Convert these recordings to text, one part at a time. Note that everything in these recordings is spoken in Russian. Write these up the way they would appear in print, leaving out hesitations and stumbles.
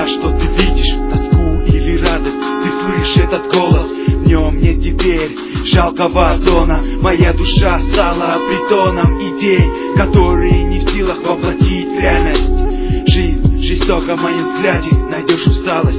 глаза, что ты видишь, тоску или радость. Ты слышишь этот голос, в нем нет теперь жалкого тона. Моя душа стала притоном идей, которые не в силах воплотить в реальность. Жизнь только в моем взгляде, найдешь усталость.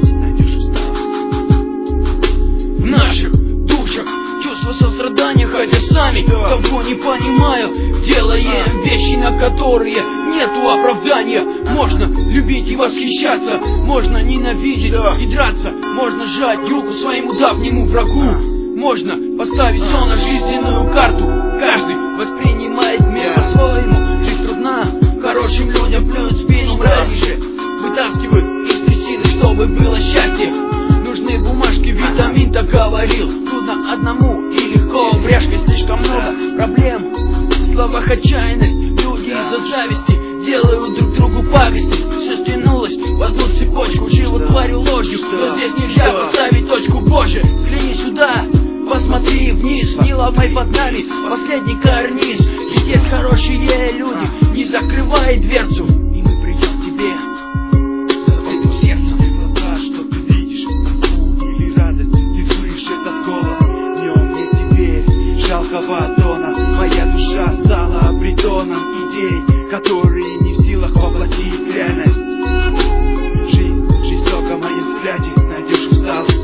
В наших душах чувство сострадания, хотя сами того не понимаю. Делаем вещи, на которые нету оправдания. Можно любить и восхищаться, можно ненавидеть и драться, можно сжать руку своему давнему врагу, можно поставить сон на жизненную карту. Каждый воспринимает мир по-своему. Жизнь трудна, хорошим людям плюют в спину раньше, вытаскивают из трясины, чтобы было счастье. Нужны бумажки, витамин так говорил. Трудно одному и легко, в ряжке слишком много проблем. В словах отчаянность, люди из-за зависти делают друг другу пакости. Все стянулось в одну цепочку, живут тварью ложью, но здесь нельзя поставить точку. Боже, взгляни сюда, посмотри вниз, не ломай под нами последний карниз. Здесь есть хорошие люди, не закрывай дверцу, и мы придем к тебе с открытым сердцем. Глаза, что ты видишь, тоску или радость. Ты слышишь этот голос, в нем нет теперь жалкого тона. Моя душа стала притоном идей, которые не в силах воплотить в реальность. Жизнь только в моем взгляде, найдешь усталость.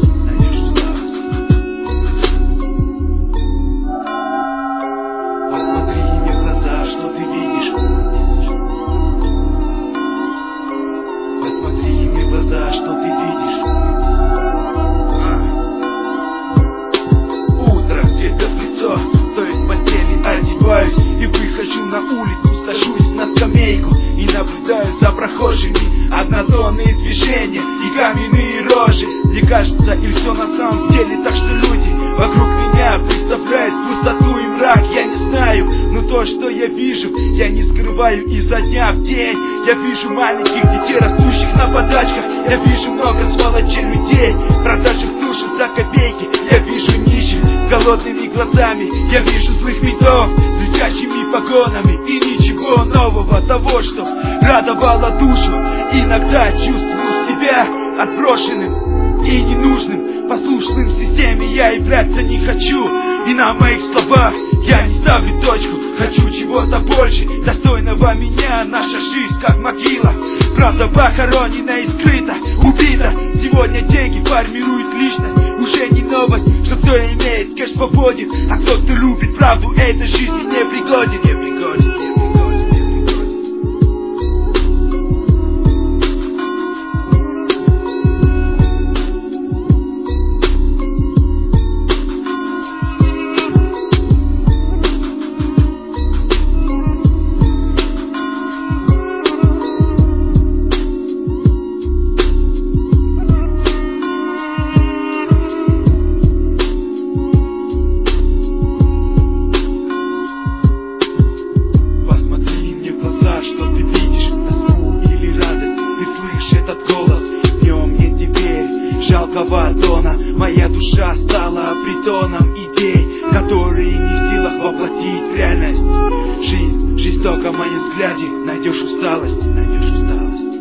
Посмотри мне в глаза, что ты видишь. Посмотри мне в глаза, что ты видишь. Утро светит в лицо, стою в постели, одеваюсь и выхожу на улицу, сажусь на скамейку и наблюдаю за прохожими однотонные движения и каменные рожи. Мне кажется, или все на самом деле так, что люди вокруг меня представляют пустоту и мрак. Я не знаю, но то, что я вижу, я не скрываю изо дня в день. Я вижу маленьких детей, растущих на подачках. Я вижу много сволочей людей, продавших души за копейки. Я вижу нищих с голодными глазами. Я вижу злых ментов с блестящими погонами. И ничего нового, того, что радовало душу. Иногда чувствую себя отброшенным и ненужным. Послушным системе я являться не хочу. И на моих словах я не ставлю точку. Хочу чего-то больше, достойного меня. Наша жизнь как могила, правда похоронена и скрыта, убита. Сегодня деньги формируют личность. Уже не новость, что кто имеет кэш свободен, а кто любит правду, этой жизни не пригоден. Что ты видишь, тоску или радость. Ты слышишь этот голос, в нем нет теперь жалкого тона. Моя душа стала притоном идей, которые не в силах воплотить в реальность. Жизнь только в моем взгляде, найдешь усталость.